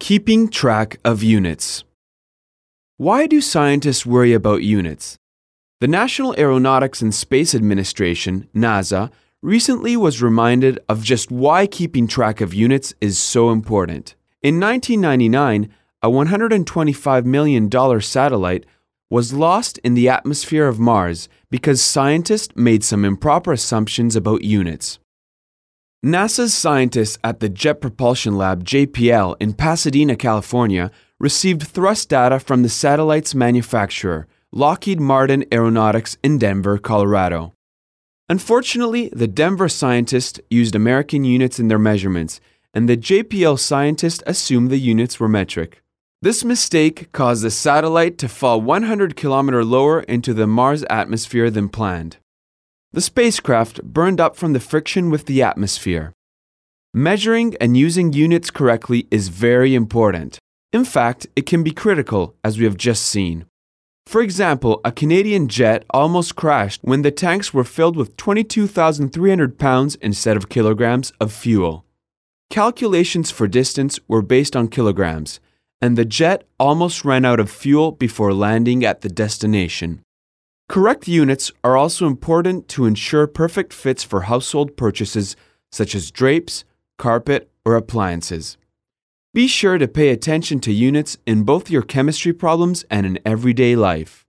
Keeping track of units. Why do scientists worry about units? The National Aeronautics and Space Administration, NASA, recently was reminded of just why keeping track of units is so important. In 1999, a $125 million satellite was lost in the atmosphere of Mars because scientists made some improper assumptions about units. NASA's scientists at the Jet Propulsion Lab JPL in Pasadena, California, received thrust data from the satellite's manufacturer, Lockheed Martin Aeronautics in Denver, Colorado. Unfortunately, the Denver scientists used American units in their measurements, and the JPL scientists assumed the units were metric. This mistake caused the satellite to fall 100 kilometers lower into the Mars atmosphere than planned. The spacecraft burned up from the friction with the atmosphere. Measuring and using units correctly is very important. In fact, it can be critical, as we have just seen. For example, a Canadian jet almost crashed when the tanks were filled with 22,300 pounds instead of kilograms of fuel. Calculations for distance were based on kilograms, and the jet almost ran out of fuel before landing at the destination. Correct units are also important to ensure perfect fits for household purchases such as drapes, carpet, or appliances. Be sure to pay attention to units in both your chemistry problems and in everyday life.